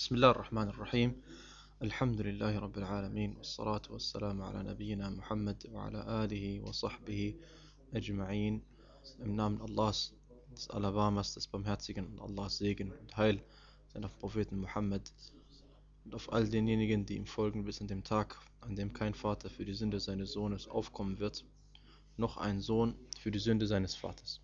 بسم الله الرحمن الرحيم. الحمد لله رب العالمين والصلاة والسلام على نبينا Muhammad وعلى آله وصحبه أجمعين. Im Namen Allahs, des Alabamas, des Barmherzigen und Allahs Segen und Heil sind auf Propheten Muhammad und auf all denjenigen, die ihm folgen bis an dem Tag, an dem kein Vater für die Sünde seines Sohnes aufkommen wird, noch ein Sohn für die Sünde seines Vaters.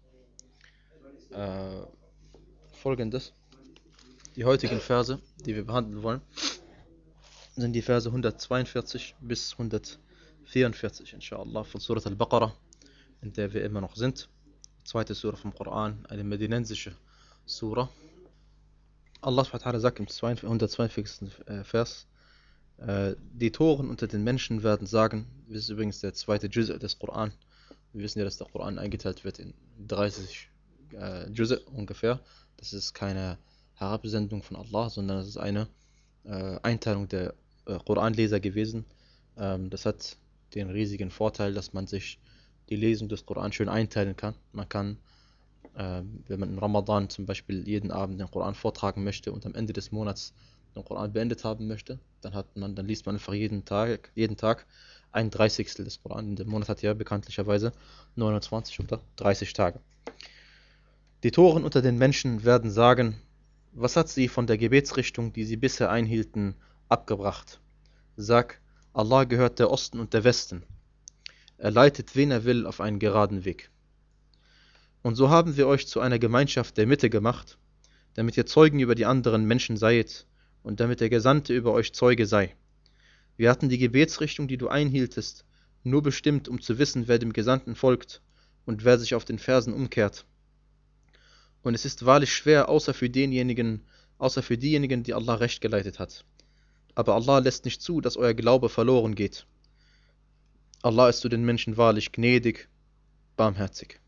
Folgendes: Die heutigen Verse, die wir behandeln wollen, sind die Verse 142 bis 144, inshallah, von Surat al-Baqarah, in der wir immer noch sind. Die zweite Surah vom Koran, eine medinensische Surah. Allah subhanahu wa ta'ala sagt im 142. Vers: Die Toren unter den Menschen werden sagen, das ist übrigens der zweite Juz' des Koran. Wir wissen ja, dass der Koran eingeteilt wird in 30 Juz' ungefähr. Das ist keine Herabsendung von Allah, sondern das ist eine Einteilung der Koranleser gewesen. Das hat den riesigen Vorteil, dass man sich die Lesung des Koran schön einteilen kann. Man kann, wenn man im Ramadan zum Beispiel jeden Abend den Koran vortragen möchte und am Ende des Monats den Koran beendet haben möchte, dann liest man einfach jeden Tag ein Dreißigstel des Koran. Der Monat hat ja bekanntlicherweise 29 oder 30 Tage. Die Toren unter den Menschen werden sagen: Was hat sie von der Gebetsrichtung, die sie bisher einhielten, abgebracht? Sag: Allah gehört der Osten und der Westen. Er leitet, wen er will, auf einen geraden Weg. Und so haben wir euch zu einer Gemeinschaft der Mitte gemacht, damit ihr Zeugen über die anderen Menschen seid und damit der Gesandte über euch Zeuge sei. Wir hatten die Gebetsrichtung, die du einhieltest, nur bestimmt, um zu wissen, wer dem Gesandten folgt und wer sich auf den Fersen umkehrt. Und es ist wahrlich schwer, außer für diejenigen, die Allah recht geleitet hat. Aber Allah lässt nicht zu, dass euer Glaube verloren geht. Allah ist zu den Menschen wahrlich gnädig, barmherzig.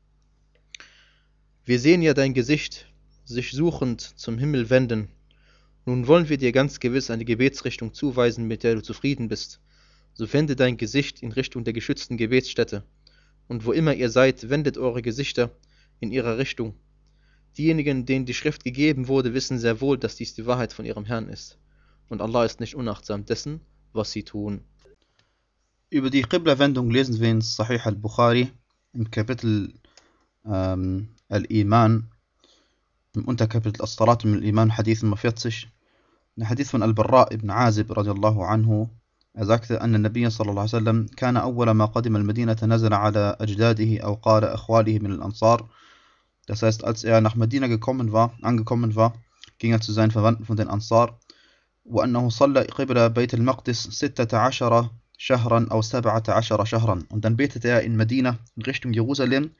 Wir sehen ja dein Gesicht, sich suchend zum Himmel wenden. Nun wollen wir dir ganz gewiss eine Gebetsrichtung zuweisen, mit der du zufrieden bist. So wende dein Gesicht in Richtung der geschützten Gebetsstätte. Und wo immer ihr seid, wendet eure Gesichter in ihrer Richtung. Diejenigen, denen die Schrift gegeben wurde, wissen sehr wohl, dass dies die Wahrheit von ihrem Herrn ist. Und Allah ist nicht unachtsam dessen, was sie tun. Über die Qibla-Wendung lesen wir in Sahih al-Bukhari im Kapitel Al-Iman, im Unterkapitel As-Salat al-Iman, Hadith Nummer 40. Der Hadith von Al-Barra ibn Azib radiallahu anhu. Er sagte, أن النبي صلى الله عليه وسلم كان أول ما قدم المدينة نزل على أجداده أو قال أخواله من الأنصار. Das heißt, als er nach Medina angekommen war, ging er zu seinen Verwandten von den Ansar. وأنه صلى قبل بيت المقدس 16 شهرا أو 17 شهرا. Und dann betete er in Medina in Richtung Jerusalem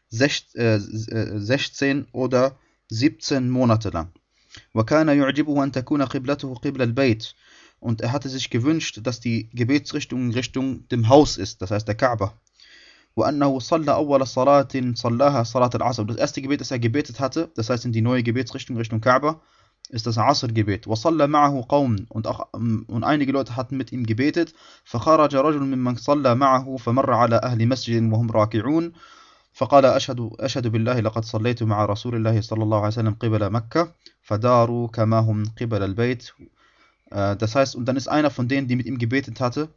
16 oder 17 Monate lang. وكان يعجبه أن تكون قبلته قبل البيت. Und er hatte sich gewünscht, dass die Gebetsrichtung in Richtung dem Haus ist, das heißt der Kaaba. وأنه صلى أول صلاة صلاها صلاة العصر. Das erste Gebet, das er gebetet hatte, das heißt in die neue Gebetsrichtung Richtung Kaaba, ist das Asr-Gebet. وصلى معه قوم. Und einige Leute hatten mit ihm gebetet. فخرج رجل ممن صلى معه فمر على أهل مسجد وهم راكعون فقال أشهد بالله لقد صليت مع رسول الله صلى الله عليه وسلم قبل مكة فداروا كما هم قبل البيت. Das heißt, und dann ist einer von denen, die mit ihm gebetet hatten,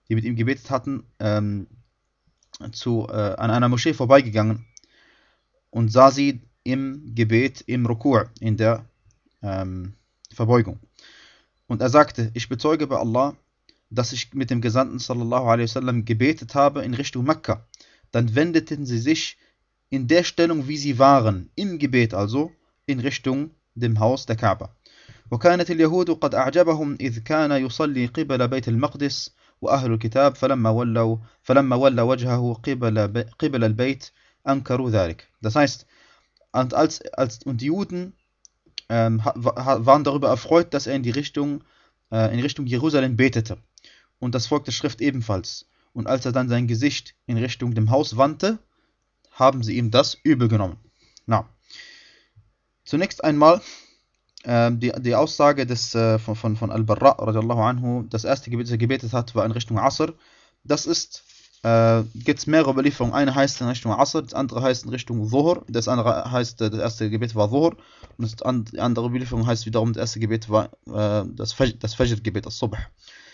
an einer Moschee vorbeigegangen und sah sie im Gebet, im Ruku', in der Verbeugung. Und er sagte: Ich bezeuge bei Allah, dass ich mit dem Gesandten sallallahu alaihi wasallam gebetet habe in Richtung Mekka. Dann wendeten sie sich in der Stellung, wie sie waren, im Gebet also, in Richtung dem Haus der Kaaba. وكانت اليهود قد أعجبهم إذ كان يصلي قبل بيت المقدس وأهل الكتاب فلما ولى وجهه قبل البيت أنكروا ذلك. Das heißt, und die Juden waren darüber erfreut, dass er in Richtung Jerusalem betete. Und das Volk der Schrift ebenfalls. Und als er dann sein Gesicht in Richtung dem Haus wandte, haben sie ihm das übel genommen. Na, zunächst einmal die Aussage von Al-Barra radiallahu anhu, das erste Gebet, das er gebetet hat, war in Richtung Asr. Das ist gibt es mehrere Überlieferungen. Eine heißt in Richtung Asr, das andere heißt in Richtung Dhuhr, das andere heißt, das erste Gebet war Dhuhr, und die andere Überlieferung heißt wiederum, das erste Gebet war das Fajr-Gebet, das Subh.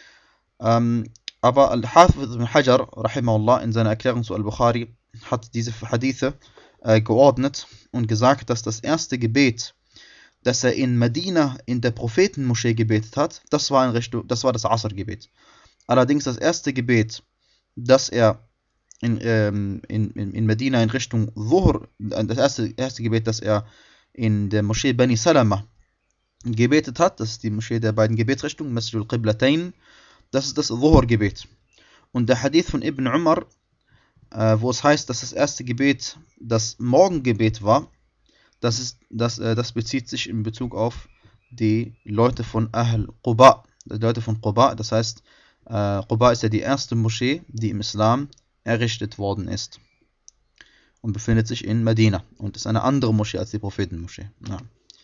Aber Al-Hafidh ibn Hajar, rahimahullah, in seiner Erklärung zu Al-Bukhari, hat diese Hadithe geordnet und gesagt, dass das erste Gebet, das er in Medina in der Prophetenmoschee gebetet hat, das war das Asr-Gebet. Allerdings das erste Gebet, das er in Medina in Richtung Dhuhr, das erste Gebet, das er in der Moschee Bani Salama gebetet hat, das ist die Moschee der beiden Gebetsrichtungen, Masjid al-Qiblatain, das ist das Dhuhr-Gebet. Und der Hadith von Ibn Umar, wo es heißt, dass das erste Gebet das Morgengebet war, das bezieht sich in Bezug auf die Leute von Ahl Quba, die Leute von Quba, das heißt, Quba ist ja die erste Moschee, die im Islam errichtet worden ist und befindet sich in Medina und ist eine andere Moschee als die Prophetenmoschee. Ja.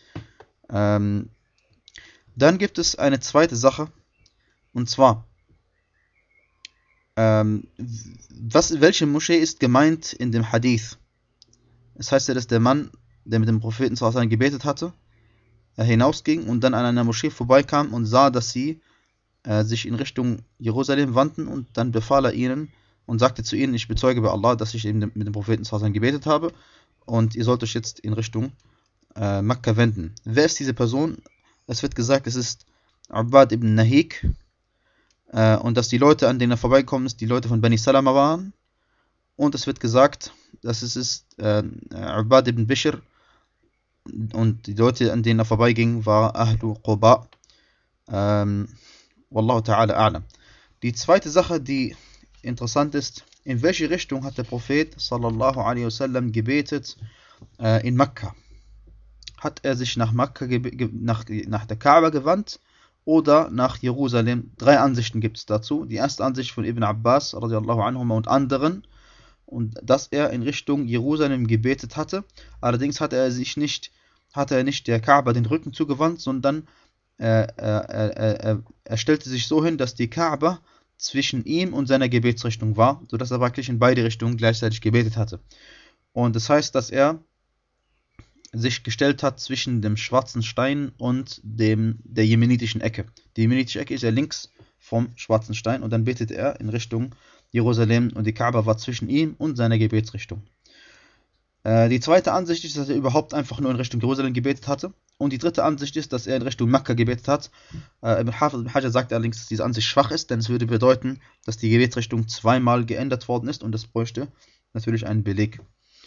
Dann gibt es eine zweite Sache, und zwar, welche Moschee ist gemeint in dem Hadith? Es heißt ja, dass der Mann, der mit dem Propheten gebetet hatte, hinausging und dann an einer Moschee vorbeikam und sah, dass sie sich in Richtung Jerusalem wandten, und dann befahl er ihnen und sagte zu ihnen: Ich bezeuge bei Allah, dass ich eben mit dem Propheten gebetet habe, und ihr sollt euch jetzt in Richtung Mekka wenden. Wer ist diese Person? Es wird gesagt, es ist Ubaad ibn Nahik, und dass die Leute, an denen er vorbeigekommen ist, die Leute von Bani Salama waren, und es wird gesagt, dass es ist Ubaad ibn Bishr, und die Leute, an denen er vorbeiging, war Ahlu Quba. Wallahu ta'ala a'lam. Die zweite Sache, die interessant ist, in welche Richtung hat der Prophet sallallahu alaihi wasallam gebetet in Mekka? Hat er sich nach Mekka, nach der Kaaba gewandt oder nach Jerusalem? 3 Ansichten gibt es dazu. Die erste Ansicht von Ibn Abbas radiallahu anhuma und anderen, und dass er in Richtung Jerusalem gebetet hatte. Allerdings hat er nicht der Kaaba den Rücken zugewandt, sondern er stellte sich so hin, dass die Kaaba zwischen ihm und seiner Gebetsrichtung war, sodass er praktisch in beide Richtungen gleichzeitig gebetet hatte. Und das heißt, dass er sich gestellt hat zwischen dem schwarzen Stein und der jemenitischen Ecke. Die jemenitische Ecke ist ja links vom schwarzen Stein, und dann betet er in Richtung Jerusalem, und die Kaaba war zwischen ihm und seiner Gebetsrichtung. Die zweite Ansicht ist, dass er überhaupt einfach nur in Richtung Jerusalem gebetet hatte. Und die dritte Ansicht ist, dass er in Richtung Mekka gebetet hat. Hafidh ibn Hajar sagt allerdings, dass diese Ansicht schwach ist, denn es würde bedeuten, dass die Gebetsrichtung zweimal geändert worden ist, und das bräuchte natürlich einen Beleg.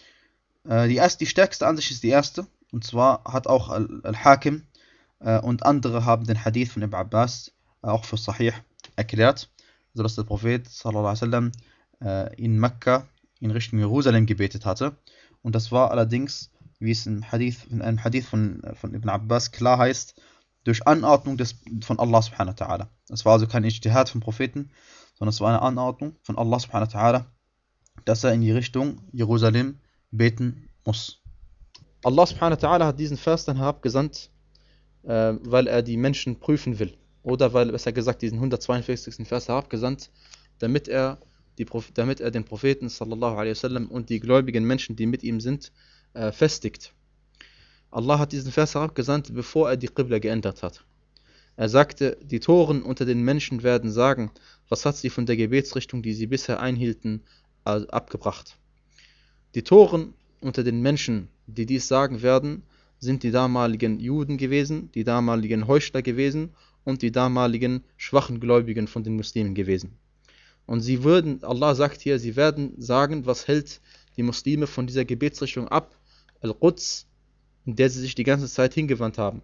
Die stärkste Ansicht ist die erste, und zwar hat auch Al-Hakim und andere haben den Hadith von Ibn Abbas auch für Sahih erklärt, sodass der Prophet sallallahu alaihi wasallam in Mekka in Richtung Jerusalem gebetet hatte. Und das war allerdings, wie es in einem Hadith von Ibn Abbas klar heißt, durch Anordnung von Allah subhanahu wa ta'ala. Es war also kein Ijtihad vom Propheten, sondern es war eine Anordnung von Allah subhanahu wa ta'ala, dass er in die Richtung Jerusalem beten muss. Allah subhanahu wa ta'ala hat diesen Vers dann herabgesandt, weil er die Menschen prüfen will. Oder weil, besser gesagt, diesen 142. Vers herabgesandt, damit er den Propheten sallallahu alaihi wasallam und die gläubigen Menschen, die mit ihm sind, festigt. Allah hat diesen Vers herabgesandt, bevor er die Qibla geändert hat. Er sagte: Die Toren unter den Menschen werden sagen, was hat sie von der Gebetsrichtung, die sie bisher einhielten, abgebracht. Die Toren unter den Menschen, die dies sagen werden, sind die damaligen Juden gewesen, die damaligen Heuchler gewesen und die damaligen schwachen Gläubigen von den Muslimen gewesen. Und Allah sagt hier, sie werden sagen, was hält die Muslime von dieser Gebetsrichtung ab, Al-Quds, in der sie sich die ganze Zeit hingewandt haben.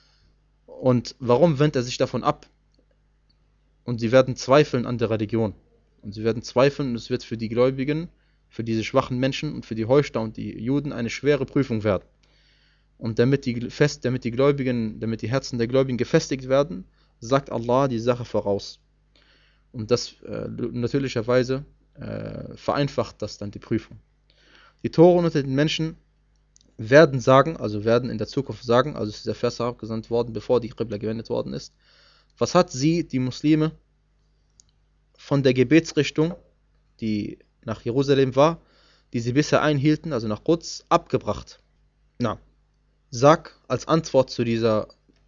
Und warum wendet er sich davon ab? Und sie werden zweifeln an der Religion. Und sie werden zweifeln, und es wird für die Gläubigen, für diese schwachen Menschen und für die Heuchler und die Juden eine schwere Prüfung werden. Und damit die Herzen der Gläubigen gefestigt werden, sagt Allah die Sache voraus. Und das natürlicherweise vereinfacht das dann die Prüfung. Die Toren unter den Menschen werden in der Zukunft sagen, also ist dieser Vers abgesandt worden, bevor die Qibla gewendet worden ist, was hat die Muslime, von der Gebetsrichtung die nach Jerusalem war, die sie bisher einhielten, also nach Quds, abgebracht. Na, sag als Antwort zu dieser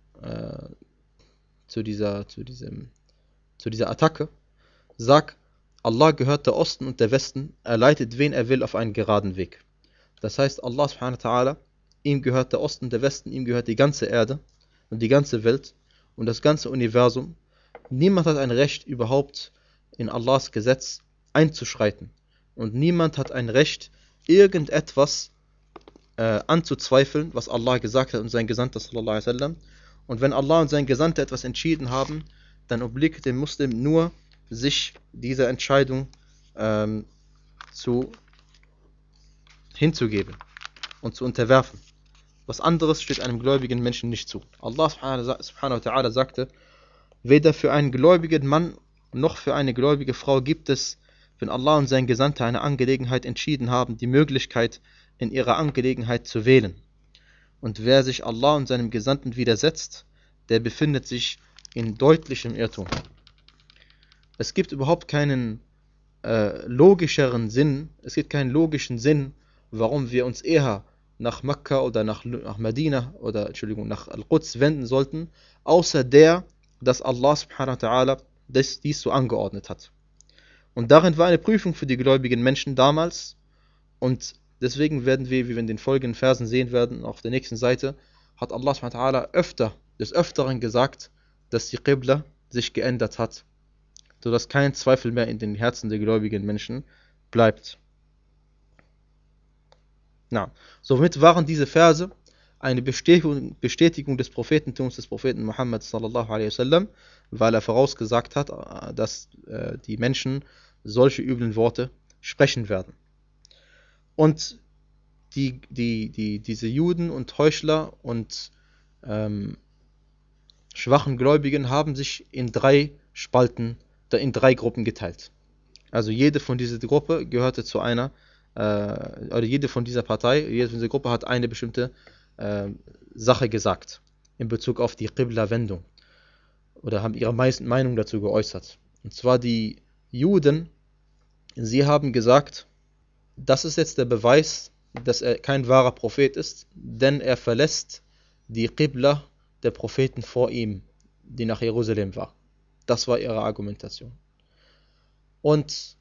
Attacke, sag, Allah gehört der Osten und der Westen, er leitet wen er will auf einen geraden Weg. Das heißt, Allah subhanahu wa ta'ala, ihm gehört der Osten und der Westen, ihm gehört die ganze Erde und die ganze Welt und das ganze Universum. Niemand hat ein Recht, überhaupt in Allahs Gesetz einzuschreiten. Und niemand hat ein Recht, irgendetwas anzuzweifeln, was Allah gesagt hat und sein Gesandter sallallahu alaihi wasallam. Und wenn Allah und sein Gesandter etwas entschieden haben, dann obliegt dem Muslim nur, sich dieser Entscheidung hinzugeben und zu unterwerfen. Was anderes steht einem gläubigen Menschen nicht zu. Allah subhanahu wa ta'ala sagte, weder für einen gläubigen Mann noch für eine gläubige Frau gibt es, wenn Allah und sein Gesandter eine Angelegenheit entschieden haben, die Möglichkeit, in ihrer Angelegenheit zu wählen. Und wer sich Allah und seinem Gesandten widersetzt, der befindet sich in deutlichem Irrtum. Es gibt überhaupt keinen logischeren Sinn, es gibt keinen logischen Sinn, warum wir uns eher nach Mekka oder nach Medina oder nach Al-Quds wenden sollten, außer dass Allah subhanahu wa ta'ala dies so angeordnet hat. Und darin war eine Prüfung für die gläubigen Menschen damals und deswegen werden wir, wie wir in den folgenden Versen sehen werden, auf der nächsten Seite, hat Allah subhanahu wa ta'ala des Öfteren gesagt, dass die Qibla sich geändert hat, sodass kein Zweifel mehr in den Herzen der gläubigen Menschen bleibt. Na, somit waren diese Verse eine Bestätigung des Prophetentums des Propheten Muhammad sallallahu alaihi wasallam, weil er vorausgesagt hat, dass die Menschen solche üblen Worte sprechen werden. Und diese Juden und Heuchler und schwachen Gläubigen haben sich in drei Gruppen geteilt. Also jede von dieser Gruppe gehörte zu einer, oder jede von dieser Partei, jede von dieser Gruppe hat eine bestimmte Sache gesagt in Bezug auf die Qibla-Wendung oder haben ihre Meinung dazu geäußert. Und zwar die Juden, sie haben gesagt, das ist jetzt der Beweis, dass er kein wahrer Prophet ist, denn er verlässt die Qibla der Propheten vor ihm, die nach Jerusalem war. Das war ihre Argumentation. Und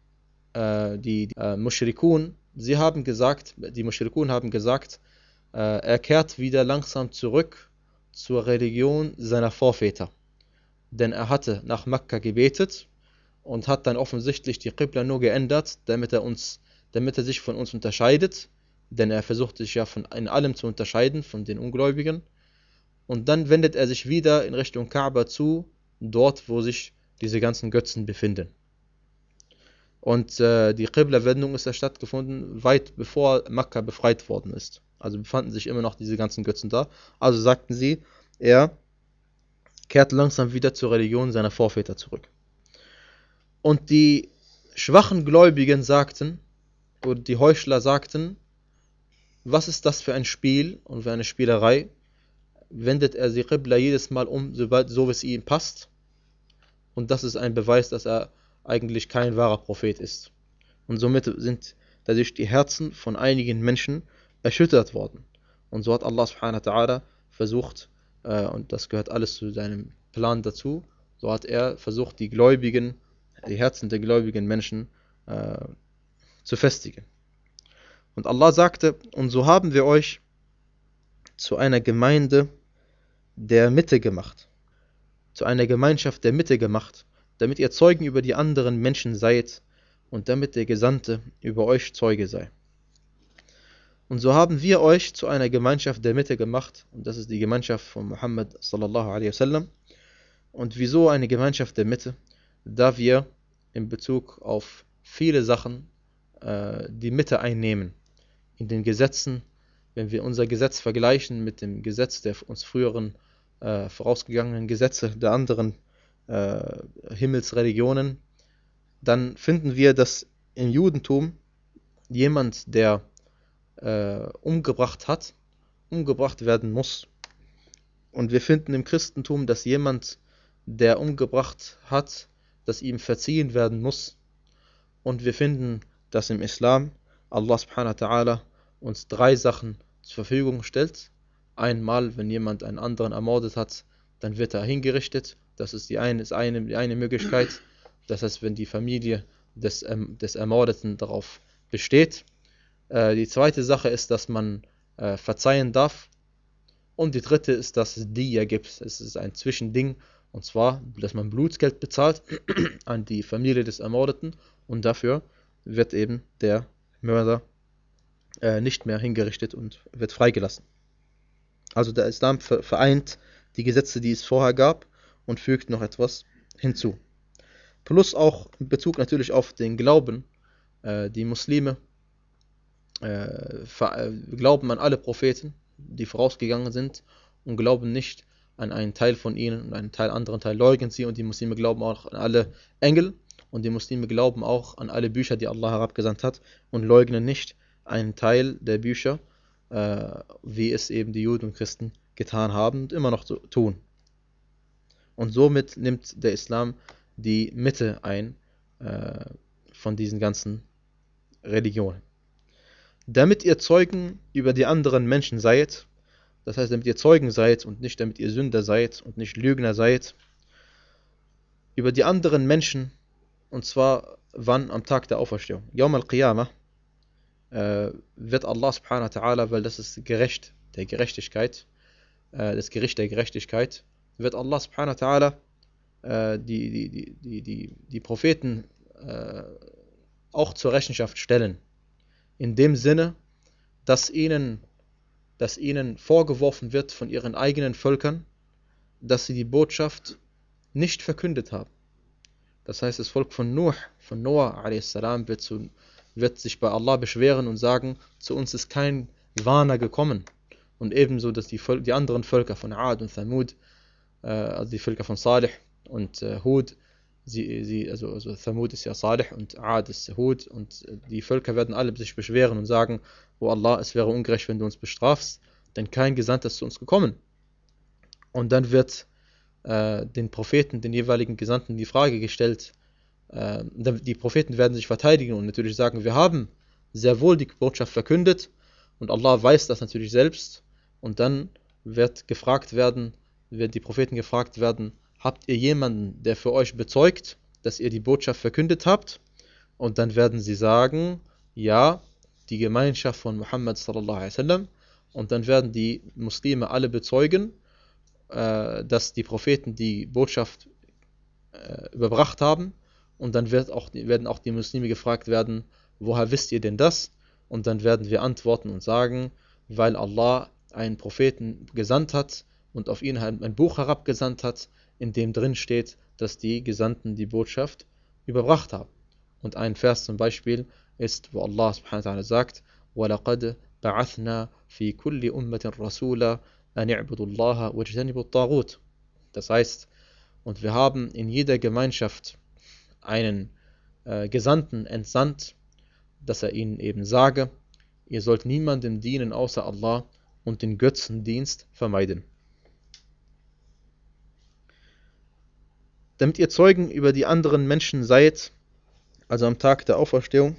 die Mushrikun, die Mushrikun haben gesagt, er kehrt wieder langsam zurück zur Religion seiner Vorväter. Denn er hatte nach Mekka gebetet und hat dann offensichtlich die Qibla nur geändert, damit er sich von uns unterscheidet, denn er versucht sich ja in allem zu unterscheiden von den Ungläubigen. Und dann wendet er sich wieder in Richtung Kaaba zu, dort wo sich diese ganzen Götzen befinden. Und die Qibla-Wendung ist ja stattgefunden, weit bevor Mekka befreit worden ist. Also befanden sich immer noch diese ganzen Götzen da. Also sagten sie, er kehrt langsam wieder zur Religion seiner Vorväter zurück. Und die schwachen Gläubigen sagten, oder die Heuchler sagten, was ist das für ein Spiel und für eine Spielerei? Wendet er die Qibla jedes Mal um, so wie es ihm passt? Und das ist ein Beweis, dass er eigentlich kein wahrer Prophet ist. Und somit sind dadurch die Herzen von einigen Menschen erschüttert worden. Und so hat Allah subhanahu wa ta'ala versucht, und das gehört alles zu seinem Plan dazu, so hat er versucht, die Herzen der gläubigen Menschen zu festigen. Und Allah sagte, und so haben wir euch zu einer Gemeinde der Mitte gemacht, zu einer Gemeinschaft der Mitte gemacht, damit ihr Zeugen über die anderen Menschen seid und damit der Gesandte über euch Zeuge sei. Und so haben wir euch zu einer Gemeinschaft der Mitte gemacht, und das ist die Gemeinschaft von Muhammad sallallahu alaihi wasallam. Und wieso eine Gemeinschaft der Mitte? Da wir in Bezug auf viele Sachen die Mitte einnehmen. In den Gesetzen, wenn wir unser Gesetz vergleichen mit dem Gesetz der uns früheren vorausgegangenen Gesetze der anderen Himmelsreligionen, dann finden wir, dass im Judentum jemand, der umgebracht werden muss. Und wir finden im Christentum, dass jemand, der umgebracht hat, dass ihm verziehen werden muss. Und wir finden, dass im Islam Allah subhanahu wa ta'ala uns 3 Sachen zur Verfügung stellt. Einmal, wenn jemand einen anderen ermordet hat, dann wird er hingerichtet. Das ist die eine Möglichkeit. Das heißt, wenn die Familie des Ermordeten darauf besteht. Die zweite Sache ist, dass man verzeihen darf. Und die dritte ist, dass es Diya gibt. Es ist ein Zwischending. Und zwar, dass man Blutgeld bezahlt an die Familie des Ermordeten. Und dafür wird eben der Mörder nicht mehr hingerichtet und wird freigelassen. Also der Islam vereint die Gesetze, die es vorher gab, und fügt noch etwas hinzu. Plus auch in Bezug natürlich auf den Glauben. Die Muslime glauben an alle Propheten, die vorausgegangen sind, und glauben nicht an einen Teil von ihnen, und einen anderen Teil leugnen sie. Und die Muslime glauben auch an alle Engel, und die Muslime glauben auch an alle Bücher, die Allah herabgesandt hat, und leugnen nicht einen Teil der Bücher, wie es eben die Juden und Christen getan haben und immer noch tun. Und somit nimmt der Islam die Mitte ein von diesen ganzen Religionen. Damit ihr Zeugen über die anderen Menschen seid, das heißt, damit ihr Zeugen seid und nicht damit ihr Sünder seid und nicht Lügner seid, über die anderen Menschen, und zwar wann? Am Tag der Auferstehung. Yawm al-Qiyamah wird Allah subhanahu wa ta'ala, weil das ist Gericht der Gerechtigkeit, das Gericht der Gerechtigkeit, wird Allah subhanahu wa ta'ala die Propheten auch zur Rechenschaft stellen. In dem Sinne, dass ihnen vorgeworfen wird von ihren eigenen Völkern, dass sie die Botschaft nicht verkündet haben. Das heißt, das Volk von Noah a.s. wird sich bei Allah beschweren und sagen, zu uns ist kein Warner gekommen. Und ebenso, dass die anderen Völker von Ad und Thamud, also die Völker von Salih und Hud, also Thamud ist ja Salih und Ad ist Hud, und die Völker werden alle sich beschweren und sagen, oh Allah, es wäre ungerecht, wenn du uns bestrafst, denn kein Gesandter ist zu uns gekommen. Und dann wird den Propheten, den jeweiligen Gesandten, die Frage gestellt, die Propheten werden sich verteidigen und natürlich sagen, wir haben sehr wohl die Botschaft verkündet, und Allah weiß das natürlich selbst, und dann wird die Propheten gefragt werden, habt ihr jemanden, der für euch bezeugt, dass ihr die Botschaft verkündet habt? Und dann werden sie sagen, ja, die Gemeinschaft von Muhammad sallallahu alaihi wasallam. Und dann werden die Muslime alle bezeugen, dass die Propheten die Botschaft überbracht haben. Und dann werden auch die Muslime gefragt werden, woher wisst ihr denn das? Und dann werden wir antworten und sagen, weil Allah einen Propheten gesandt hat und auf ihn ein Buch herabgesandt hat, in dem drin steht, dass die Gesandten die Botschaft überbracht haben. Und ein Vers zum Beispiel ist, wo Allah subhanahu wa ta'ala sagt, وَلَقَدْ بَعَثْنَا فِي كُلِّ أُمَّةٍ رَسُولًا أَنِ اعْبُدُوا اللَّهَ وَاجْتَنِبُوا الطَّاغُوتَ. Das heißt, und wir haben in jeder Gemeinschaft einen Gesandten entsandt, dass er ihnen eben sage, ihr sollt niemandem dienen außer Allah und den Götzendienst vermeiden. Damit ihr Zeugen über die anderen Menschen seid, also am Tag der Auferstehung,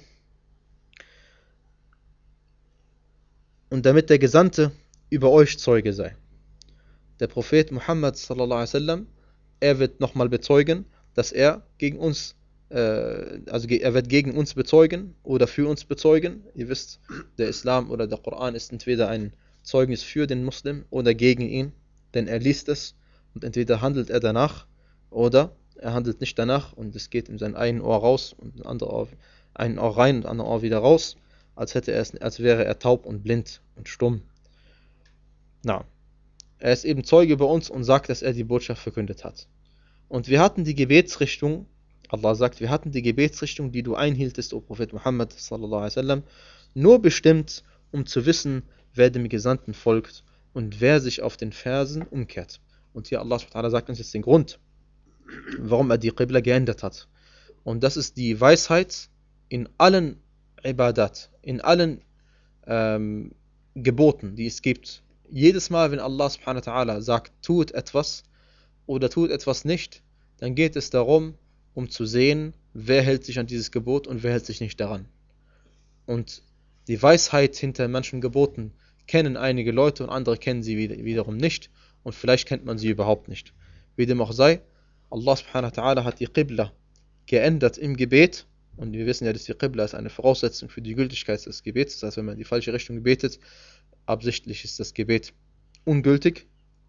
und damit der Gesandte über euch Zeuge sei. Der Prophet Muhammad sallallahu alaihi wasallam, er wird nochmal bezeugen, dass er gegen uns, er wird gegen uns bezeugen oder für uns bezeugen. Ihr wisst, der Islam oder der Koran ist entweder ein Zeugnis für den Muslim oder gegen ihn, denn er liest es und entweder handelt er danach oder er handelt nicht danach und es geht in sein einen Ohr raus und ein Ohr rein und ein anderes Ohr wieder raus, als wäre er taub und blind und stumm. Na, er ist eben Zeuge über uns und sagt, dass er die Botschaft verkündet hat. Und wir hatten die Gebetsrichtung, Allah sagt, wir hatten die Gebetsrichtung, die du einhieltest, o Prophet Muhammad sallallahu alaihi wasallam, nur bestimmt, um zu wissen, wer dem Gesandten folgt und wer sich auf den Versen umkehrt. Und hier Allah subhanahu wa ta'ala sagt uns jetzt den Grund, warum er die Qibla geändert hat. Und das ist die Weisheit in allen Ibadat, in allen Geboten, die es gibt. Jedes Mal, wenn Allah subhanahu wa ta'ala sagt, tut etwas oder tut etwas nicht, dann geht es darum, um zu sehen, wer hält sich an dieses Gebot und wer hält sich nicht daran. Und die Weisheit hinter manchen Geboten kennen einige Leute und andere kennen sie wiederum nicht und vielleicht kennt man sie überhaupt nicht. Wie dem auch sei, Allah subhanahu wa ta'ala hat die Qibla geändert im Gebet und wir wissen ja, dass die Qibla ist eine Voraussetzung für die Gültigkeit des Gebets. Das heißt, wenn man in die falsche Richtung betet, absichtlich ist das Gebet ungültig.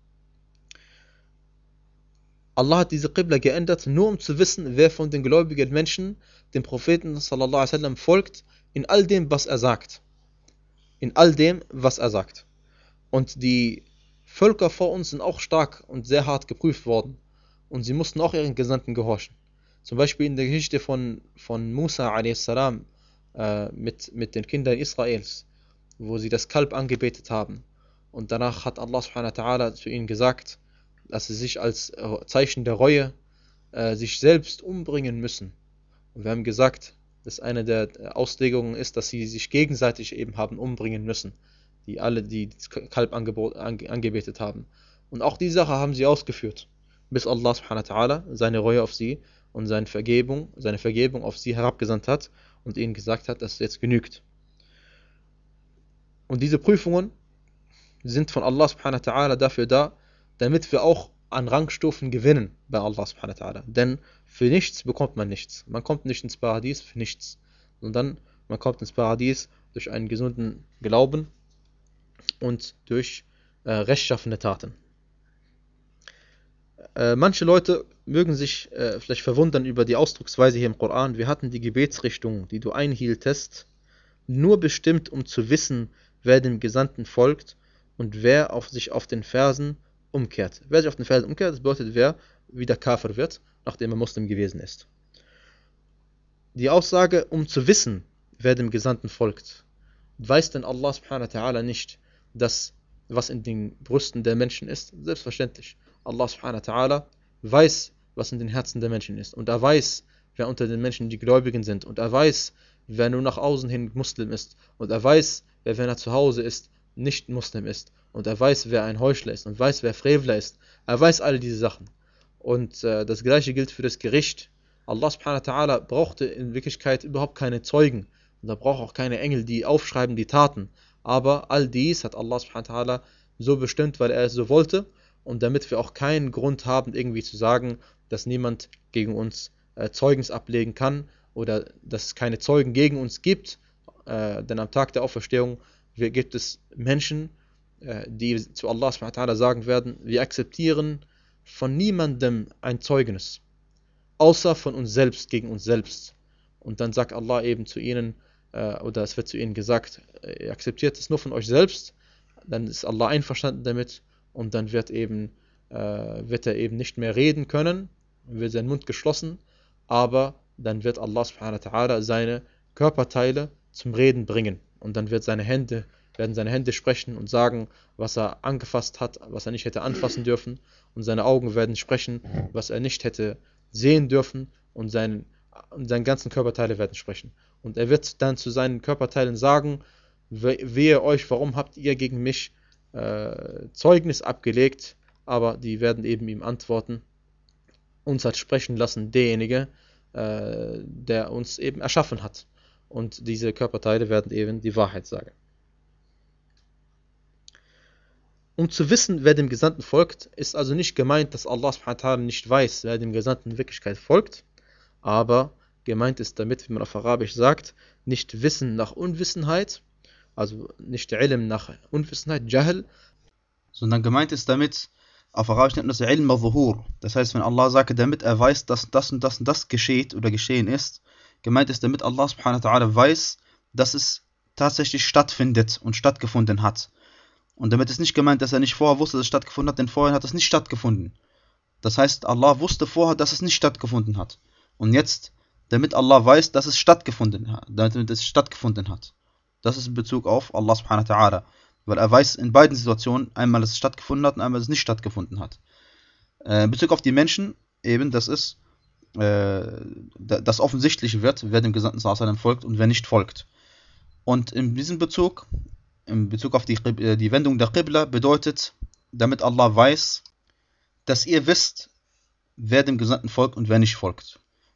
Allah hat diese Qibla geändert, nur um zu wissen, wer von den gläubigen Menschen dem Propheten sallallahu alaihi wasallam folgt, in all dem, was er sagt. In all dem, was er sagt. Und die Völker vor uns sind auch stark und sehr hart geprüft worden. Und sie mussten auch ihren Gesandten gehorchen. Zum Beispiel in der Geschichte von Musa a.s. Mit den Kindern Israels, wo sie das Kalb angebetet haben. Und danach hat Allah subhanahu wa ta'ala zu ihnen gesagt, dass sie sich als Zeichen der Reue sich selbst umbringen müssen. Und wir haben gesagt, dass eine der Auslegungen ist, dass sie sich gegenseitig eben haben umbringen müssen. Die das Kalb angebetet haben. Und auch die Sache haben sie ausgeführt, bis Allah subhanahu wa ta'ala seine Reue auf sie und seine Vergebung auf sie herabgesandt hat und ihnen gesagt hat, dass es jetzt genügt. Und diese Prüfungen sind von Allah subhanahu wa ta'ala dafür da, damit wir auch an Rangstufen gewinnen bei Allah subhanahu wa ta'ala. Denn für nichts bekommt man nichts. Man kommt nicht ins Paradies für nichts, sondern man kommt ins Paradies durch einen gesunden Glauben und durch rechtschaffene Taten. Manche Leute mögen sich vielleicht verwundern über die Ausdrucksweise hier im Koran. Wir hatten die Gebetsrichtung, die du einhieltest, nur bestimmt, um zu wissen, wer dem Gesandten folgt und wer sich auf den Versen umkehrt. Wer sich auf den Versen umkehrt, das bedeutet, wer wieder Kafir wird, nachdem er Muslim gewesen ist. Die Aussage, um zu wissen, wer dem Gesandten folgt, weiß denn Allah subhanahu wa ta'ala nicht, dass was in den Brüsten der Menschen ist? Selbstverständlich. Allah subhanahu wa ta'ala weiß, was in den Herzen der Menschen ist. Und er weiß, wer unter den Menschen die Gläubigen sind. Und er weiß, wer nur nach außen hin Muslim ist. Und er weiß, wer, wenn er zu Hause ist, nicht Muslim ist. Und er weiß, wer ein Heuchler ist. Und weiß, wer Frevler ist. Er weiß all diese Sachen. Und das gleiche gilt für das Gericht. Allah subhanahu wa ta'ala brauchte in Wirklichkeit überhaupt keine Zeugen. Und er braucht auch keine Engel, die aufschreiben die Taten. Aber all dies hat Allah subhanahu wa ta'ala so bestimmt, weil er es so wollte. Und damit wir auch keinen Grund haben, irgendwie zu sagen, dass niemand gegen uns Zeugnis ablegen kann oder dass es keine Zeugen gegen uns gibt. Denn am Tag der Auferstehung gibt es Menschen, die zu Allah subhanahu wa ta'ala sagen werden, wir akzeptieren von niemandem ein Zeugnis, außer von uns selbst gegen uns selbst. Und dann sagt Allah eben zu ihnen, oder es wird zu ihnen gesagt, ihr akzeptiert es nur von euch selbst, dann ist Allah einverstanden damit und dann wird er eben nicht mehr reden können, wird sein Mund geschlossen, aber dann wird Allah subhanahu wa ta'ala seine Körperteile zum Reden bringen und dann werden seine Hände sprechen und sagen, was er angefasst hat, was er nicht hätte anfassen dürfen, und seine Augen werden sprechen, was er nicht hätte sehen dürfen, und seine ganzen Körperteile werden sprechen. Und er wird dann zu seinen Körperteilen sagen, wehe euch, warum habt ihr gegen mich Zeugnis abgelegt? Aber die werden eben ihm antworten, uns hat sprechen lassen derjenige, der uns eben erschaffen hat. Und diese Körperteile werden eben die Wahrheit sagen. Um zu wissen, wer dem Gesandten folgt, ist also nicht gemeint, dass Allah subhanahu wa ta'ala nicht weiß, wer dem Gesandten in Wirklichkeit folgt, aber gemeint ist damit, wie man auf Arabisch sagt, nicht Wissen nach Unwissenheit, also nicht Ilm nach Unwissenheit, Jahl, sondern gemeint ist damit, auf Arabisch nennt man das Ilm al-Zuhur. Das heißt, wenn Allah sagt, damit er weiß, dass das und das und das geschieht oder geschehen ist, gemeint ist damit, Allah subhanahu wa ta'ala weiß, dass es tatsächlich stattfindet und stattgefunden hat. Und damit ist nicht gemeint, dass er nicht vorher wusste, dass es stattgefunden hat, denn vorher hat es nicht stattgefunden. Das heißt, Allah wusste vorher, dass es nicht stattgefunden hat. Und jetzt, damit Allah weiß, dass es stattgefunden hat. Das ist in Bezug auf Allah subhanahu wa ta'ala. Weil er weiß in beiden Situationen, einmal, dass es stattgefunden hat und einmal, dass es nicht stattgefunden hat. In Bezug auf die Menschen, eben, dass es das offensichtlich wird, wer dem Gesandten sallallahu alaihi wasallam folgt und wer nicht folgt. Und in diesem Bezug auf die Wendung der Qibla bedeutet, damit Allah weiß, dass ihr wisst, wer dem Gesandten folgt und wer nicht folgt.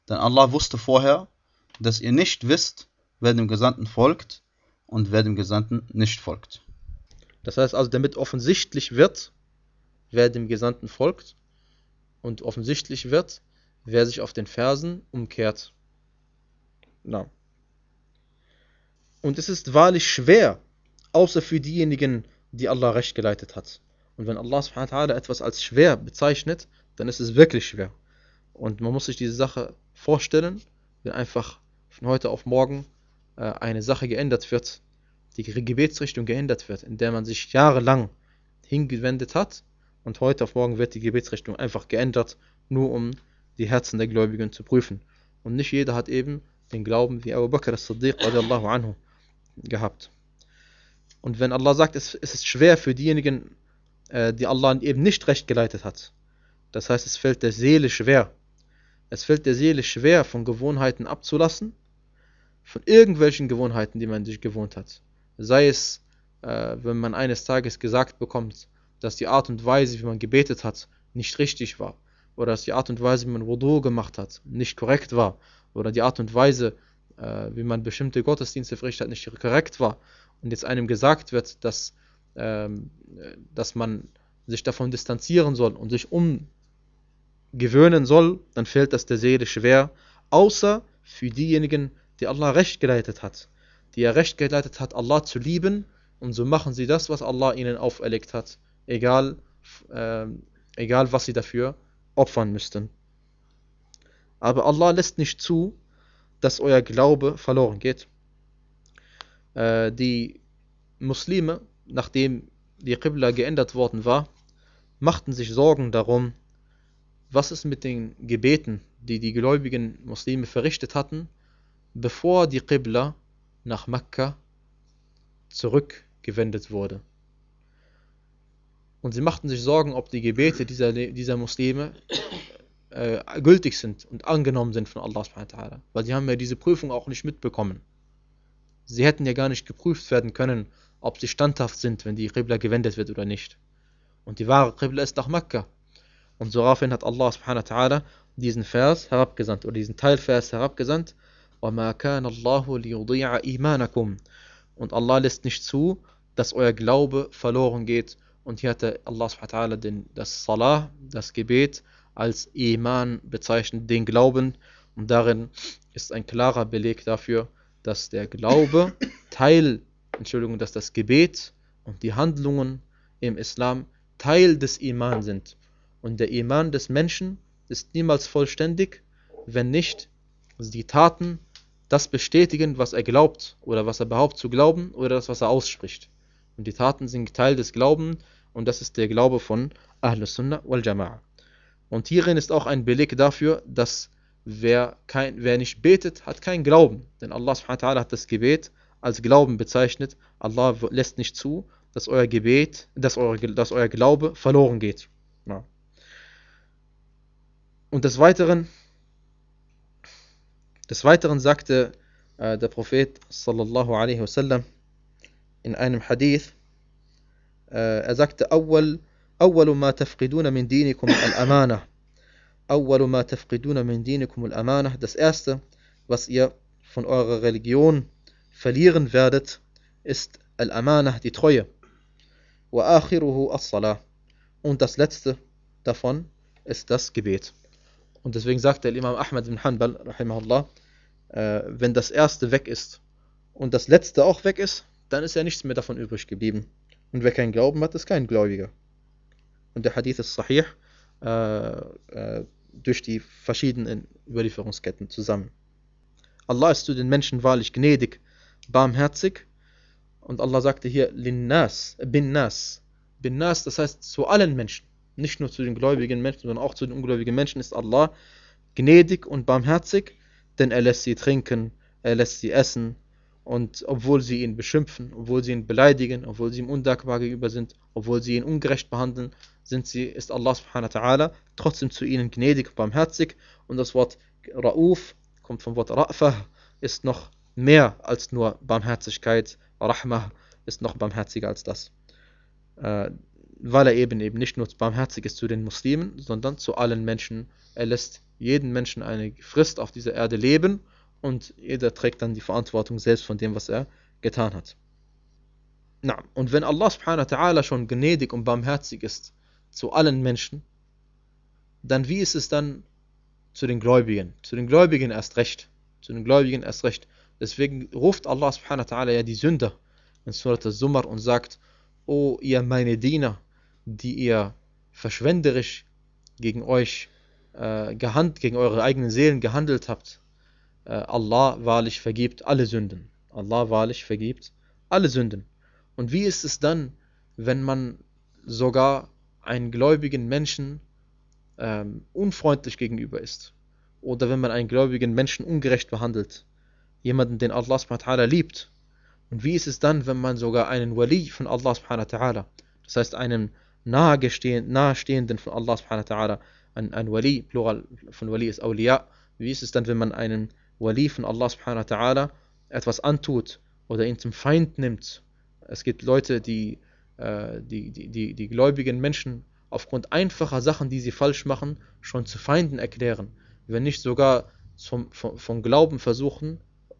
Denn Allah wusste vorher, dass ihr nicht wisst, wer dem Gesandten folgt und wer dem Gesandten nicht folgt. Das heißt also, damit offensichtlich wird, wer dem Gesandten folgt und offensichtlich wird, wer sich auf den Versen umkehrt. Na. Und es ist wahrlich schwer, außer für diejenigen, die Allah recht geleitet hat. Und wenn Allah subhanahu wa ta'ala etwas als schwer bezeichnet, dann ist es wirklich schwer. Und man muss sich diese Sache vorstellen, wenn einfach von heute auf morgen eine Sache geändert wird, die Gebetsrichtung geändert wird, in der man sich jahrelang hingewendet hat, und heute auf morgen wird die Gebetsrichtung einfach geändert, nur um die Herzen der Gläubigen zu prüfen. Und nicht jeder hat eben den Glauben wie Abu Bakr as-Siddiq radiallahu anhu gehabt. Und wenn Allah sagt, es ist schwer für diejenigen, die Allah eben nicht recht geleitet hat, das heißt, es fällt der Seele schwer. Es fällt der Seele schwer, von Gewohnheiten abzulassen, von irgendwelchen Gewohnheiten, die man sich gewohnt hat. Sei es, wenn man eines Tages gesagt bekommt, dass die Art und Weise, wie man gebetet hat, nicht richtig war. Oder dass die Art und Weise, wie man Wudu gemacht hat, nicht korrekt war. Oder die Art und Weise, wie man bestimmte Gottesdienste verrichtet hat, nicht korrekt war. Und jetzt einem gesagt wird, dass man sich davon distanzieren soll und sich umgewöhnen soll, dann fällt das der Seele schwer. Außer für diejenigen, die Allah recht geleitet hat. Die er recht geleitet hat, Allah zu lieben. Und so machen sie das, was Allah ihnen auferlegt hat. Egal was sie dafür opfern müssten. Aber Allah lässt nicht zu, dass euer Glaube verloren geht. Die Muslime, nachdem die Qibla geändert worden war, machten sich Sorgen darum, was ist mit den Gebeten, die die gläubigen Muslime verrichtet hatten, bevor die Qibla nach Mekka zurückgewendet wurde. Und sie machten sich Sorgen, ob die Gebete dieser Muslime gültig sind und angenommen sind von Allah subhanahu wa ta'ala. Weil sie haben ja diese Prüfung auch nicht mitbekommen. Sie hätten ja gar nicht geprüft werden können, ob sie standhaft sind, wenn die Qibla gewendet wird oder nicht. Und die wahre Qibla ist nach Mekka. Und so daraufhin hat Allah subhanahu wa ta'ala diesen Vers herabgesandt, oder diesen Teilvers herabgesandt. وَمَا كَانَ اللَّهُ لِيُضِيعَ إِيمَانَكُمْ. Und Allah lässt nicht zu, dass euer Glaube verloren geht. Und hier hat Allah subhanahu wa ta'ala das Salah, das Gebet, als Iman bezeichnet, den Glauben. Und darin ist ein klarer Beleg dafür, dass der Glaube dass das Gebet und die Handlungen im Islam Teil des Iman sind. Und der Iman des Menschen ist niemals vollständig, wenn nicht die Taten das bestätigen, was er glaubt oder was er behauptet zu glauben oder das, was er ausspricht. Und die Taten sind Teil des Glaubens und das ist der Glaube von Ahlus Sunnah wal Jama'a. Und hierin ist auch ein Beleg dafür, dass wer nicht betet, hat keinen Glauben. Denn Allah subhanahu wa ta'ala hat das Gebet als Glauben bezeichnet. Allah lässt nicht zu, dass euer Glaube verloren geht. Ja. Und des Weiteren sagte der Prophet sallallahu alaihi wasallam in einem Hadith, er sagte, أول ما تفقدون من دينكم الأمانة. أول ما تفقدون من دينكم الأمانة. Das erste, was ihr von eurer Religion verlieren werdet, ist Al-Amanah, die Treue. وآخره الصلاة. Und das letzte davon ist das Gebet. Und deswegen sagt der Imam Ahmad ibn Hanbal, rahimahullah, wenn das erste weg ist und das letzte auch weg ist, dann ist ja nichts mehr davon übrig geblieben. Und wer keinen Glauben hat, ist kein Gläubiger. Und der Hadith ist sahih durch die verschiedenen Überlieferungsketten zusammen. Allah ist zu den Menschen wahrlich gnädig, barmherzig. Und Allah sagte hier, Linnas, bin Nas. Bin Nas, das heißt zu allen Menschen. Nicht nur zu den gläubigen Menschen, sondern auch zu den ungläubigen Menschen ist Allah gnädig und barmherzig, denn er lässt sie trinken, er lässt sie essen. Und obwohl sie ihn beschimpfen, obwohl sie ihn beleidigen, obwohl sie ihm undankbar gegenüber sind, obwohl sie ihn ungerecht behandeln, ist Allah subhanahu wa ta'ala trotzdem zu ihnen gnädig und barmherzig. Und das Wort Ra'uf kommt vom Wort Ra'fah, ist noch mehr als nur Barmherzigkeit. Rahmah ist noch barmherziger als das. weil er eben nicht nur barmherzig ist zu den Muslimen, sondern zu allen Menschen. Er lässt jeden Menschen eine Frist auf dieser Erde leben und jeder trägt dann die Verantwortung selbst von dem, was er getan hat. Na, und wenn Allah subhanahu wa ta'ala schon gnädig und barmherzig ist zu allen Menschen, dann wie ist es dann zu den Gläubigen? Zu den Gläubigen erst recht. Zu den Gläubigen erst recht. Deswegen ruft Allah subhanahu wa ta'ala ja die Sünder in Surat al-Zumar und sagt: O ihr meine Diener, die ihr verschwenderisch gegen euch gegen eure eigenen Seelen gehandelt habt, Allah wahrlich vergibt alle Sünden. Allah wahrlich vergibt alle Sünden. Und wie ist es dann, wenn man sogar einen gläubigen Menschen unfreundlich gegenüber ist? Oder wenn man einen gläubigen Menschen ungerecht behandelt? Jemanden, den Allah subhanahu wa ta'ala liebt. Und wie ist es dann, wenn man sogar einen Wali von Allah subhanahu wa ta'ala, das heißt einen Nahestehenden von Allah subhanahu wa ta'ala, ein Wali, Plural von Wali ist Awliya, wie ist es dann, wenn man einen Wali von Allah subhanahu wa ta'ala etwas antut oder ihn zum Feind nimmt? Es gibt Leute, die gläubigen Menschen aufgrund einfacher Sachen, die sie falsch machen, schon zu Feinden erklären, wenn nicht sogar vom Glauben versuchen,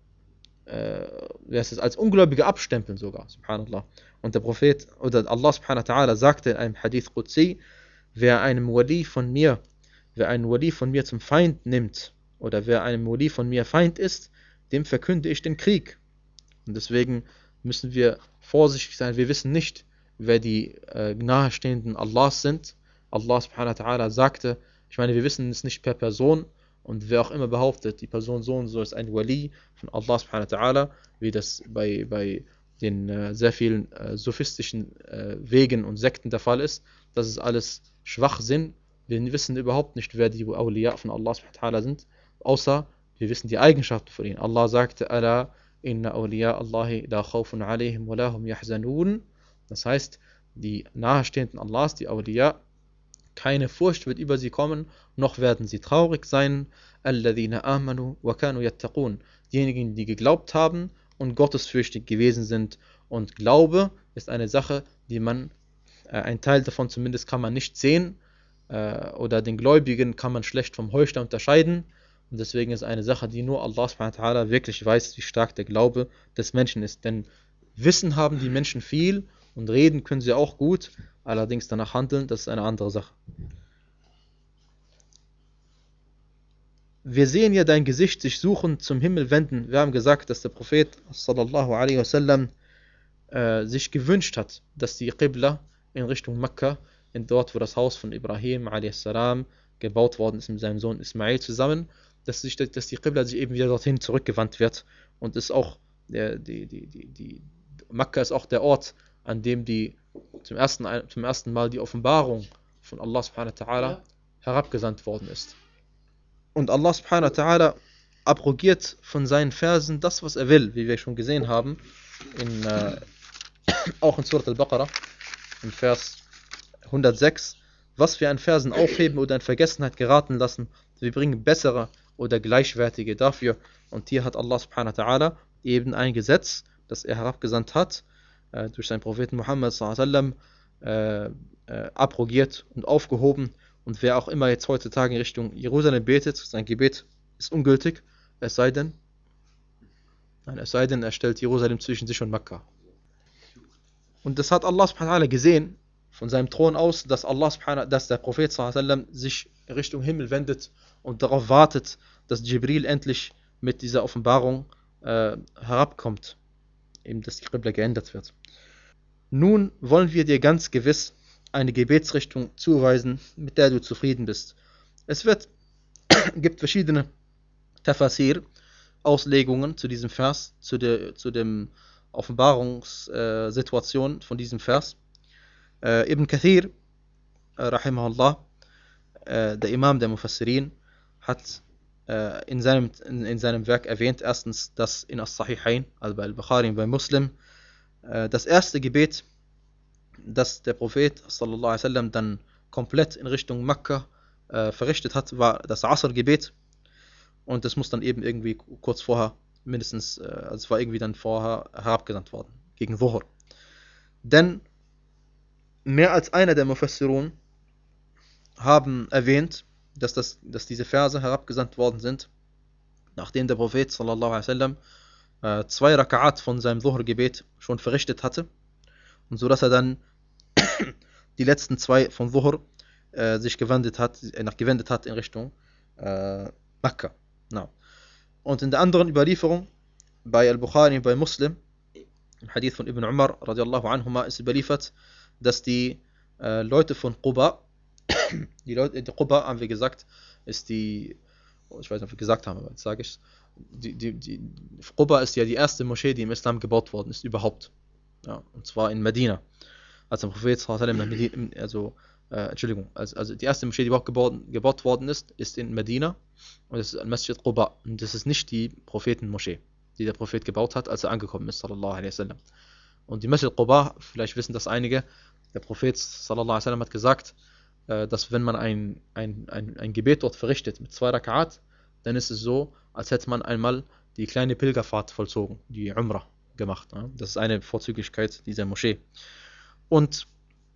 als Ungläubige abstempeln sogar, subhanallah. Und der Prophet oder Allah subhanahu wa ta'ala sagte in einem Hadith Qudsi: wer einen Wali von mir zum Feind nimmt oder wer einem Wali von mir Feind ist, dem verkünde ich den Krieg. Und deswegen müssen wir vorsichtig sein. Wir wissen nicht, wer die Nahestehenden Allahs sind. Allah subhanahu wa ta'ala sagte, ich meine, wir wissen es nicht per Person, und wer auch immer behauptet, die Person so und so ist ein Wali von Allah subhanahu wa ta'ala, wie das bei den sehr vielen sophistischen Wegen und Sekten der Fall ist, das ist alles Schwachsinn. Wir wissen überhaupt nicht, wer die Awliya von Allah subhanahu wa ta'ala sind, außer wir wissen die Eigenschaften von ihnen. Allah sagte: Ala inna awliya Allahi la khawfun alayhim wa lahum yahzanun. Das heißt, die Nahestehenden Allahs, die Awliya, keine Furcht wird über sie kommen, noch werden sie traurig sein. Alladhina amanu wa kanu yattaqun. Diejenigen, die geglaubt haben und gottesfürchtig gewesen sind. Und Glaube ist eine Sache, die man, ein Teil davon zumindest kann man nicht sehen, oder den Gläubigen kann man schlecht vom Heuchler unterscheiden. Und deswegen ist eine Sache, die nur Allah subhanahu wa ta'ala wirklich weiß, wie stark der Glaube des Menschen ist. Denn Wissen haben die Menschen viel und reden können sie auch gut, allerdings danach handeln, das ist eine andere Sache. Wir sehen ja dein Gesicht sich suchen, zum Himmel wenden. Wir haben gesagt, dass der Prophet sallallahu alaihi wasallam sich gewünscht hat, dass die Qibla in Richtung Mekka, dort wo das Haus von Ibrahim a.s. gebaut worden ist mit seinem Sohn Ismail zusammen, dass die Qibla sich eben wieder dorthin zurückgewandt wird. Und ist auch Mekka ist auch der Ort, an dem zum ersten Mal die Offenbarung von Allah subhanahu wa ta'ala herabgesandt worden ist. Und Allah subhanahu wa ta'ala abrogiert von seinen Versen das, was er will, wie wir schon gesehen haben, auch in Surat al-Baqarah, im Vers 106, was wir an Versen aufheben oder in Vergessenheit geraten lassen, wir bringen bessere oder gleichwertige dafür. Und hier hat Allah subhanahu wa ta'ala eben ein Gesetz, das er herabgesandt hat, durch seinen Propheten Muhammad sallallahu alaihi wasallam, abrogiert und aufgehoben. Und wer auch immer jetzt heutzutage in Richtung Jerusalem betet, sein Gebet ist ungültig, es sei denn, er stellt Jerusalem zwischen sich und Mekka. Und das hat Allah subhanahu wa ta'ala gesehen, von seinem Thron aus, dass der Prophet sallallahu alaihi wasallam sich Richtung Himmel wendet und darauf wartet, dass Jibril endlich mit dieser Offenbarung herabkommt, eben dass die Qibla geändert wird. Nun wollen wir dir ganz gewiss eine Gebetsrichtung zuweisen, mit der du zufrieden bist. Es gibt verschiedene Tafasir, Auslegungen zu diesem Vers, zu dem Offenbarungssituation von diesem Vers. Ibn Kathir, rahimahullah, der Imam der Mufassirin, hat in seinem Werk erwähnt, erstens, dass in As-Sahihain, also bei Al-Bukhari und bei Muslim, das erste Gebet, das der Prophet sallallahu alaihi wasallam dann komplett in Richtung Mekka verrichtet hat, war das Asr-Gebet. Und das muss dann eben irgendwie kurz vorher, mindestens, also es war irgendwie dann vorher herabgesandt worden, gegen Dhuhr. Denn mehr als einer der Mufassirun haben erwähnt, dass diese Verse herabgesandt worden sind, nachdem der Prophet sallallahu alaihi wasallam 2 Raka'at von seinem Dhuhr-Gebet schon verrichtet hatte, und so dass er dann die letzten 2 von Dhuhr sich gewendet hat in Richtung Mekka. No. Und in der anderen Überlieferung, bei Al-Bukhari, bei Muslim, im Hadith von Ibn Umar radiallahu anhuma, ist überliefert, dass die Leute von Quba, die Quba, haben wir gesagt, ist die, ich weiß nicht, ob wir gesagt haben, aber jetzt sage ich Quba ist ja die erste Moschee, die im Islam gebaut worden ist, überhaupt. Ja, und zwar in Medina. Als der Prophet sallallahu alaihi wasallam, also die erste Moschee, die überhaupt gebaut worden ist in Medina, und das ist Al-Masjid Quba. Und das ist nicht die Prophetenmoschee, die der Prophet gebaut hat, als er angekommen ist, sallallahu alaihi wasallam. Und die Masjid Quba, vielleicht wissen das einige, der Prophet sallallahu alaihi wasallam hat gesagt, dass wenn man ein Gebet dort verrichtet mit 2 Raka'at, dann ist es so, als hätte man einmal die kleine Pilgerfahrt vollzogen, die Umrah gemacht. Das ist eine Vorzüglichkeit dieser Moschee. Und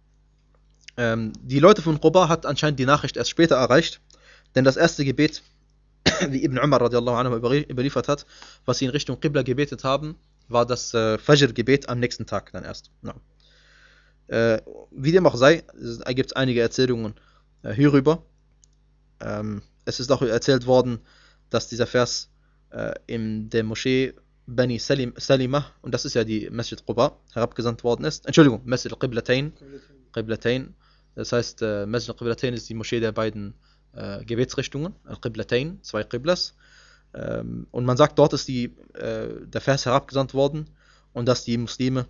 die Leute von Quba hat anscheinend die Nachricht erst später erreicht, denn das erste Gebet, wie Ibn Umar radiallahu anhu überliefert hat, was sie in Richtung Qibla gebetet haben, war das Fajr-Gebet am nächsten Tag dann erst. Ja. Wie dem auch sei, es gibt einige Erzählungen hierüber. Es ist auch erzählt worden, dass dieser Vers in der Moschee Bani Salima, und das ist ja die Masjid Quba, herabgesandt worden ist. Entschuldigung, Masjid al-Qiblatain. Das heißt, Masjid al-Qiblatain ist die Moschee der beiden Gebetsrichtungen, Al-Qiblatain, 2 Qiblas. Und man sagt, dort ist der Vers herabgesandt worden, und dass die Muslime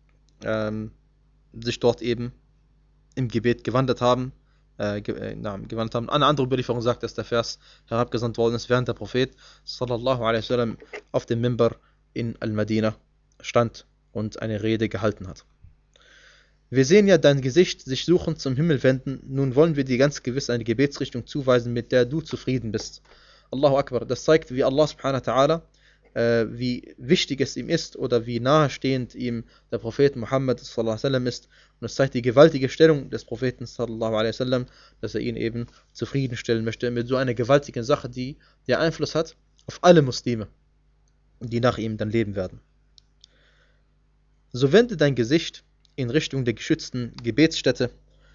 sich dort eben im Gebet gewandelt haben. Eine andere Überlieferung sagt, dass der Vers herabgesandt worden ist, während der Prophet sallallahu alaihi wasallam auf dem Mimbar in Al-Madina stand und eine Rede gehalten hat. Wir sehen ja dein Gesicht sich suchend zum Himmel wenden, nun wollen wir dir ganz gewiss eine Gebetsrichtung zuweisen, mit der du zufrieden bist. Allahu Akbar. Das zeigt, wie Allah subhanahu wa ta'ala, wie wichtig es ihm ist oder wie nahestehend ihm der Prophet Muhammad sallallahu alaihi wasallam ist. Und es zeigt die gewaltige Stellung des Propheten sallallahu alaihi wasallam, dass er ihn eben zufriedenstellen möchte mit so einer gewaltigen Sache, die Einfluss hat auf alle Muslime, die nach ihm dann leben werden. So wende dein Gesicht in Richtung der geschützten Gebetsstätte,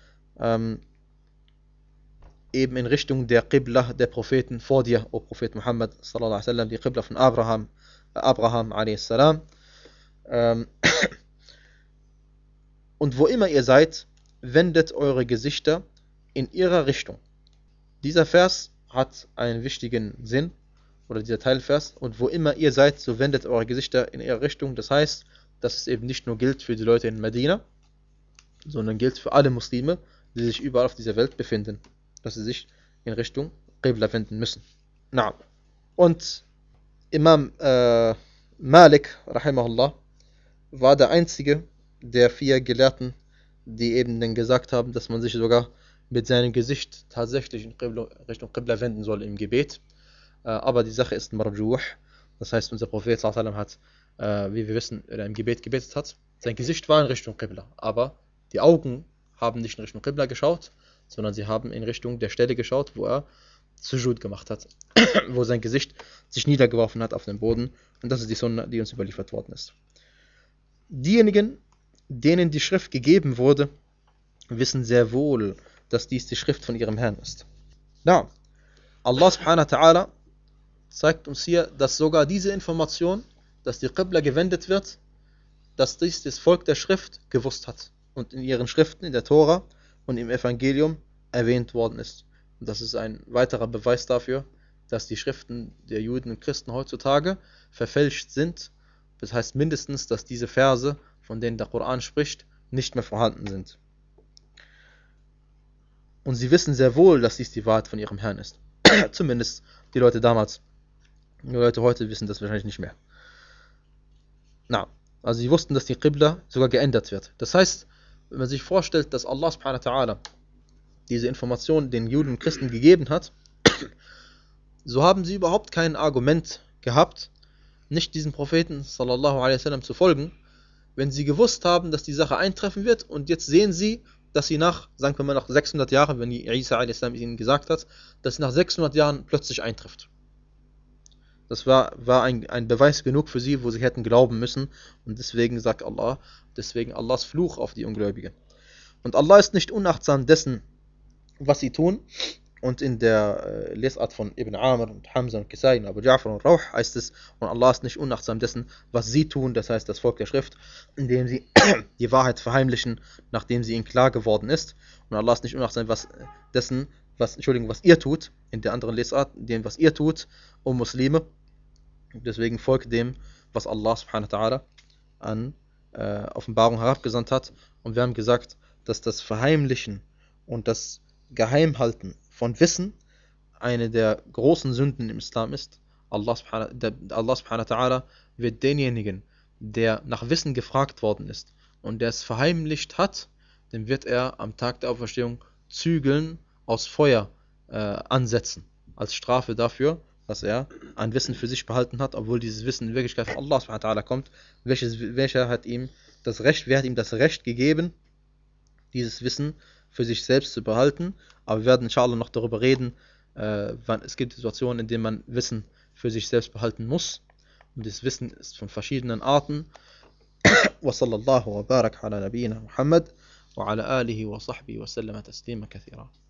eben in Richtung der Qibla der Propheten vor dir, o Prophet Muhammad sallallahu alaihi wasallam, die Qibla von Abraham a.s. Und wo immer ihr seid, wendet eure Gesichter in ihrer Richtung. Dieser Vers hat einen wichtigen Sinn, oder dieser Teilvers, und wo immer ihr seid, so wendet eure Gesichter in ihre Richtung. Das heißt, dass es eben nicht nur gilt für die Leute in Medina, sondern gilt für alle Muslime, die sich überall auf dieser Welt befinden, dass sie sich in Richtung Qibla wenden müssen. Na. Und Imam Malik, rahimahullah, war der einzige der 4 Gelehrten, die eben dann gesagt haben, dass man sich sogar mit seinem Gesicht tatsächlich in Richtung Qibla wenden soll im Gebet. Aber die Sache ist marjuh. Das heißt, unser Prophet sallallahu alaihi wasallam hat, wie wir wissen, im Gebet gebetet hat, sein Gesicht war in Richtung Qibla, aber die Augen haben nicht in Richtung Qibla geschaut, sondern sie haben in Richtung der Stelle geschaut, wo er Sujud gemacht hat, wo sein Gesicht sich niedergeworfen hat auf den Boden, und das ist die Sunna, die uns überliefert worden ist. Diejenigen, denen die Schrift gegeben wurde, wissen sehr wohl, dass dies die Schrift von ihrem Herrn ist. Na, Allah subhanahu wa ta'ala zeigt uns hier, dass sogar diese Information, dass die Qibla gewendet wird, dass dies das Volk der Schrift gewusst hat und in ihren Schriften, in der Tora und im Evangelium erwähnt worden ist. Und das ist ein weiterer Beweis dafür, dass die Schriften der Juden und Christen heutzutage verfälscht sind. Das heißt mindestens, dass diese Verse, von denen der Koran spricht, nicht mehr vorhanden sind. Und sie wissen sehr wohl, dass dies die Wahrheit von ihrem Herrn ist. Zumindest die Leute damals. Die Leute heute wissen das wahrscheinlich nicht mehr. Na, also sie wussten, dass die Qibla sogar geändert wird. Das heißt, wenn man sich vorstellt, dass Allah subhanahu wa ta'ala diese Information den Juden und Christen gegeben hat, so haben sie überhaupt kein Argument gehabt, nicht diesem Propheten sallallahu alaihi wasallam zu folgen, wenn sie gewusst haben, dass die Sache eintreffen wird und jetzt sehen sie, dass sie sagen wir mal nach 600 Jahren, wenn Isa a.s. ihnen gesagt hat, dass sie nach 600 Jahren plötzlich eintrifft. Das war ein Beweis genug für sie, wo sie hätten glauben müssen. Und deswegen sagt Allah, deswegen Allahs Fluch auf die Ungläubigen. Und Allah ist nicht unachtsam dessen, was sie tun. Und in der Lesart von Ibn Amr und Hamza und Kisai und Abu Ja'far und Rauh heißt es, und Allah ist nicht unachtsam dessen, was sie tun, das heißt das Volk der Schrift, indem sie die Wahrheit verheimlichen, nachdem sie ihnen klar geworden ist. Und Allah ist nicht unachtsam dessen, was ihr tut, in der anderen Lesart, dem, was ihr tut, o Muslime. Deswegen folgt dem, was Allah subhanahu wa ta'ala an Offenbarung herabgesandt hat. Und wir haben gesagt, dass das Verheimlichen und das Geheimhalten von Wissen eine der großen Sünden im Islam ist. Allah subhanahu wa ta'ala wird denjenigen, der nach Wissen gefragt worden ist und der es verheimlicht hat, dem wird er am Tag der Auferstehung Zügeln aus Feuer ansetzen, als Strafe dafür, dass er ein Wissen für sich behalten hat, obwohl dieses Wissen in Wirklichkeit von Allah subhanahu wa ta'ala kommt. Wer hat ihm das Recht gegeben, dieses Wissen für sich selbst zu behalten. Aber wir werden inshallah noch darüber reden, es gibt Situationen, in denen man Wissen für sich selbst behalten muss. Und dieses Wissen ist von verschiedenen Arten. Wa sallallahu wa barak ala nabiyyina Muhammad wa ala alihi wa sahbihi wa sallama taslima kathira.